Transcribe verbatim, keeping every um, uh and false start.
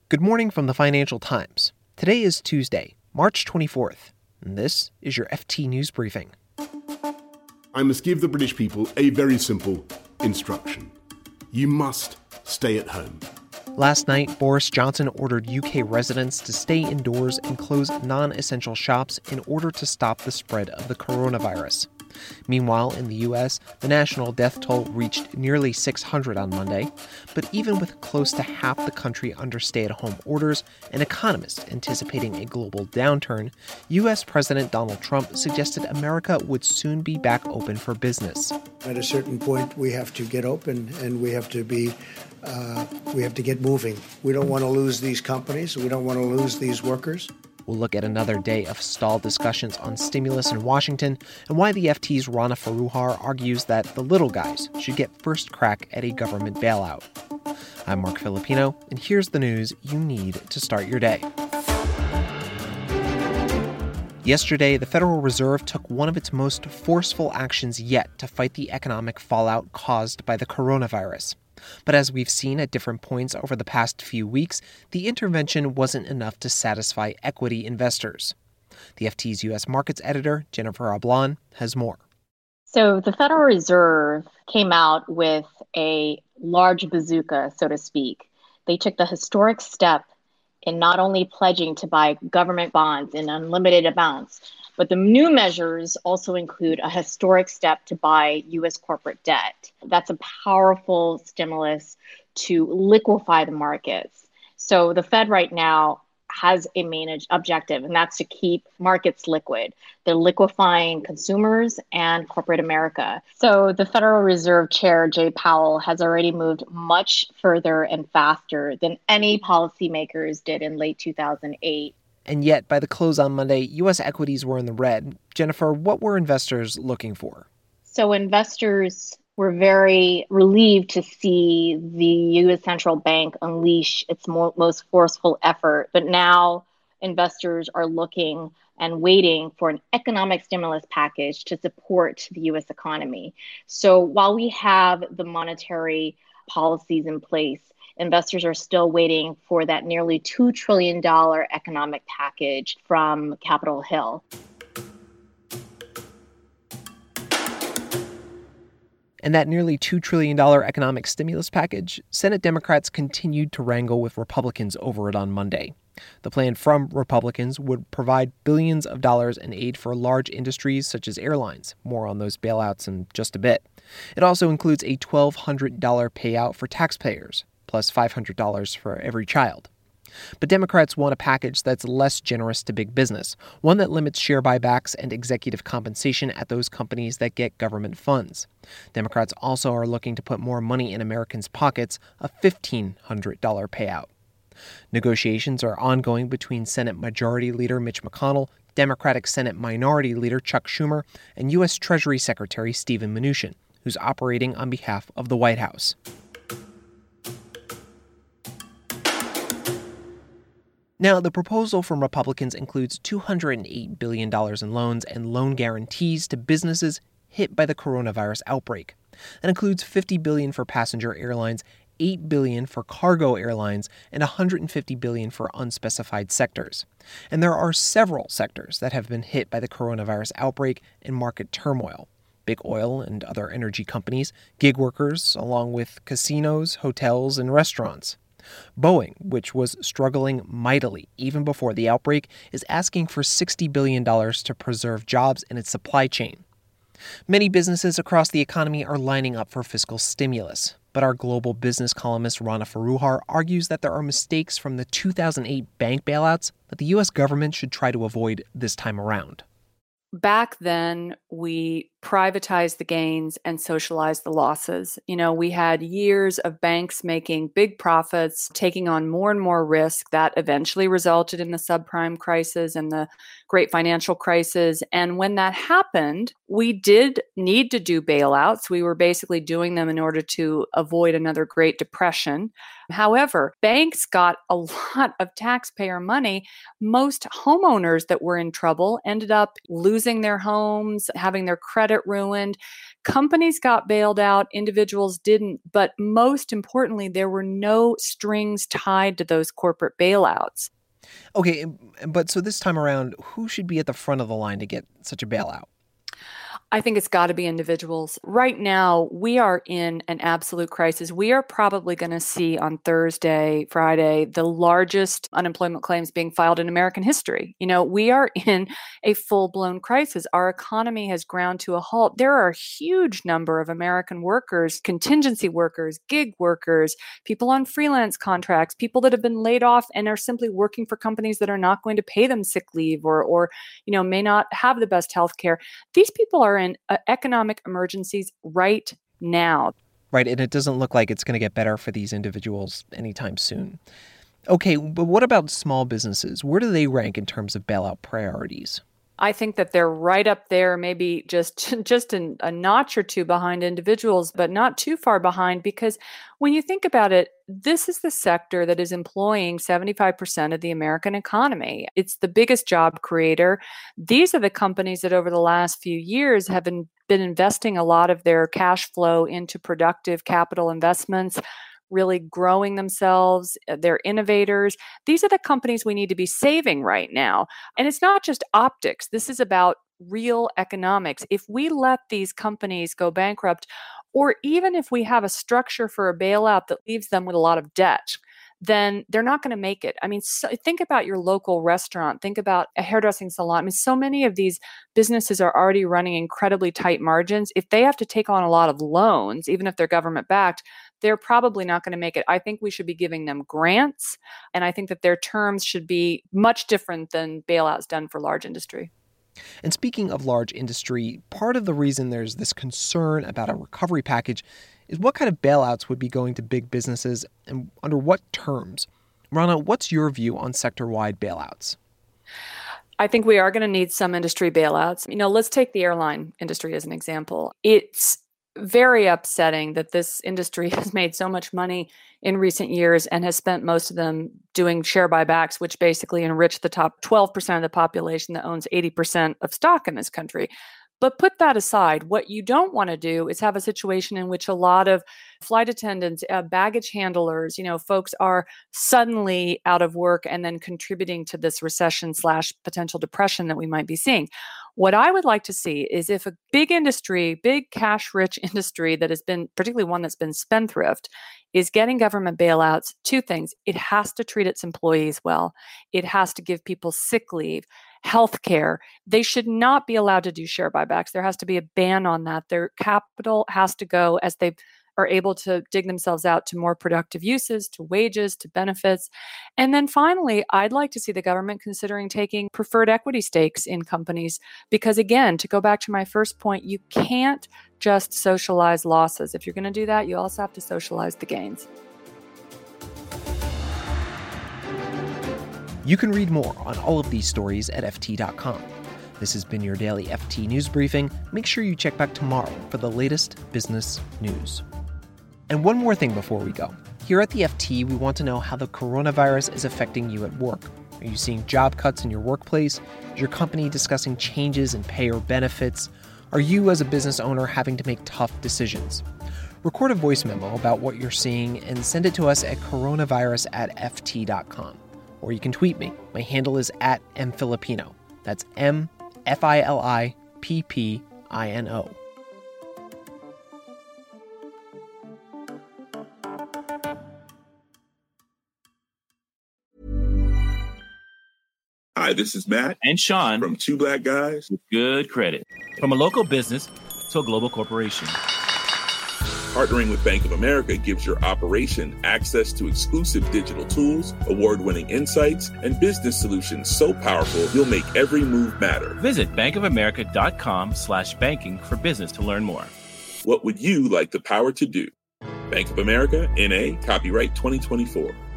Good morning from the Financial Times. Today is Tuesday, March twenty-fourth, and this is your F T News Briefing. I must give the British people a very simple instruction. You must stay at home. Last night, Boris Johnson ordered U K residents to stay indoors and close non-essential shops in order to stop the spread of the coronavirus. Meanwhile, in the U S, the national death toll reached nearly six hundred on Monday. But even with close to half the country under stay-at-home orders and economists anticipating a global downturn, U S President Donald Trump suggested America would soon be back open for business. At a certain point, we have to get open and we have to be, uh, we have to get moving. We don't want to lose these companies. We don't want to lose these workers. We'll look at another day of stalled discussions on stimulus in Washington and why the F T's Rana Foroohar argues that the little guys should get first crack at a government bailout. I'm Mark Filipino, and here's the news you need to start your day. Yesterday, the Federal Reserve took one of its most forceful actions yet to fight the economic fallout caused by the coronavirus. But as we've seen at different points over the past few weeks, the intervention wasn't enough to satisfy equity investors. The F T's U S Markets editor, Jennifer Ablon, has more. So the Federal Reserve came out with a large bazooka, so to speak. They took the historic step in not only pledging to buy government bonds in unlimited amounts, but the new measures also include a historic step to buy U S corporate debt. That's a powerful stimulus to liquefy the markets. So the Fed right now has a main objective, and that's to keep markets liquid. They're liquefying consumers and corporate America. So the Federal Reserve Chair, Jay Powell, has already moved much further and faster than any policymakers did in late two thousand eight. And yet, by the close on Monday, U S equities were in the red. Jennifer, what were investors looking for? So investors were very relieved to see the U S central bank unleash its mo- most forceful effort. But now investors are looking and waiting for an economic stimulus package to support the U S economy. So while we have the monetary policies in place, investors are still waiting for that nearly two trillion dollars economic package from Capitol Hill. And that nearly two trillion dollars economic stimulus package, Senate Democrats continued to wrangle with Republicans over it on Monday. The plan from Republicans would provide billions of dollars in aid for large industries such as airlines. More on those bailouts in just a bit. It also includes a twelve hundred dollars payout for taxpayers, plus five hundred dollars for every child. But Democrats want a package that's less generous to big business, one that limits share buybacks and executive compensation at those companies that get government funds. Democrats also are looking to put more money in Americans' pockets, a fifteen hundred dollars payout. Negotiations are ongoing between Senate Majority Leader Mitch McConnell, Democratic Senate Minority Leader Chuck Schumer, and U S Treasury Secretary Steven Mnuchin, who's operating on behalf of the White House. Now, the proposal from Republicans includes two hundred eight billion dollars in loans and loan guarantees to businesses hit by the coronavirus outbreak. That includes fifty billion dollars for passenger airlines, eight billion dollars for cargo airlines, and one hundred fifty billion dollars for unspecified sectors. And there are several sectors that have been hit by the coronavirus outbreak and market turmoil. Big oil and other energy companies, gig workers, along with casinos, hotels, and restaurants. Boeing, which was struggling mightily even before the outbreak, is asking for sixty billion dollars to preserve jobs in its supply chain. Many businesses across the economy are lining up for fiscal stimulus, but our global business columnist Rana Foroohar argues that there are mistakes from the two thousand eight bank bailouts that the U S government should try to avoid this time around. Back then, we privatized the gains and socialized the losses. You know, we had years of banks making big profits, taking on more and more risk. That eventually resulted in the subprime crisis and the great financial crisis. And when that happened, we did need to do bailouts. We were basically doing them in order to avoid another Great Depression. However, banks got a lot of taxpayer money. Most homeowners that were in trouble ended up losing their homes, having their credit credit ruined. Companies got bailed out, individuals didn't. But most importantly, there were no strings tied to those corporate bailouts. Okay, but so this time around, who should be at the front of the line to get such a bailout? I think it's got to be individuals. Right now, we are in an absolute crisis. We are probably going to see on Thursday, Friday, the largest unemployment claims being filed in American history. You know, we are in a full-blown crisis. Our economy has ground to a halt. There are a huge number of American workers, contingency workers, gig workers, people on freelance contracts, people that have been laid off and are simply working for companies that are not going to pay them sick leave or, or you know, may not have the best health care. These people are in uh, economic emergencies right now. Right, and it doesn't look like it's going to get better for these individuals anytime soon. Okay, but what about small businesses? Where do they rank in terms of bailout priorities? I think that they're right up there, maybe just just a, a notch or two behind individuals, but not too far behind, because when you think about it, this is the sector that is employing seventy-five percent of the American economy. It's the biggest job creator. These are the companies that over the last few years have been, been investing a lot of their cash flow into productive capital investments, really growing themselves. They're innovators. These are the companies we need to be saving right now. And it's not just optics. This is about real economics. If we let these companies go bankrupt, or even if we have a structure for a bailout that leaves them with a lot of debt, then they're not going to make it. I mean, so think about your local restaurant. Think about a hairdressing salon. I mean, so many of these businesses are already running incredibly tight margins. If they have to take on a lot of loans, even if they're government-backed, they're probably not going to make it. I think we should be giving them grants, and I think that their terms should be much different than bailouts done for large industry. And speaking of large industry, part of the reason there's this concern about a recovery package is what kind of bailouts would be going to big businesses and under what terms? Rana, what's your view on sector-wide bailouts? I think we are going to need some industry bailouts. You know, let's take the airline industry as an example. It's very upsetting that this industry has made so much money in recent years and has spent most of them doing share buybacks, which basically enrich the top twelve percent of the population that owns eighty percent of stock in this country. But put that aside, what you don't want to do is have a situation in which a lot of flight attendants, uh, baggage handlers, you know, folks are suddenly out of work and then contributing to this recession slash potential depression that we might be seeing. What I would like to see is if a big industry, big cash-rich industry that has been, particularly one that's been spendthrift, is getting government bailouts, two things. It has to treat its employees well. It has to give people sick leave, healthcare. They should not be allowed to do share buybacks. There has to be a ban on that. Their capital has to go as they are able to dig themselves out to more productive uses, to wages, to benefits. And then finally, I'd like to see the government considering taking preferred equity stakes in companies. Because again, to go back to my first point, you can't just socialize losses. If you're going to do that, you also have to socialize the gains. You can read more on all of these stories at F T dot com. This has been your daily F T News Briefing. Make sure you check back tomorrow for the latest business news. And one more thing before we go. Here at the F T, we want to know how the coronavirus is affecting you at work. Are you seeing job cuts in your workplace? Is your company discussing changes in pay or benefits? Are you, as a business owner, having to make tough decisions? Record a voice memo about what you're seeing and send it to us at coronavirus at F T dot com. Or you can tweet me. My handle is at mfilipino. That's M F I L I P P I N O. Hi, this is Matt and Sean from Two Black Guys with Good Credit. From a local business to a global corporation, partnering with Bank of America gives your operation access to exclusive digital tools, award-winning insights, and business solutions so powerful you'll make every move matter. Visit bankofamerica.com slash banking for business to learn more. What would you like the power to do? Bank of America, N A, copyright twenty twenty-four.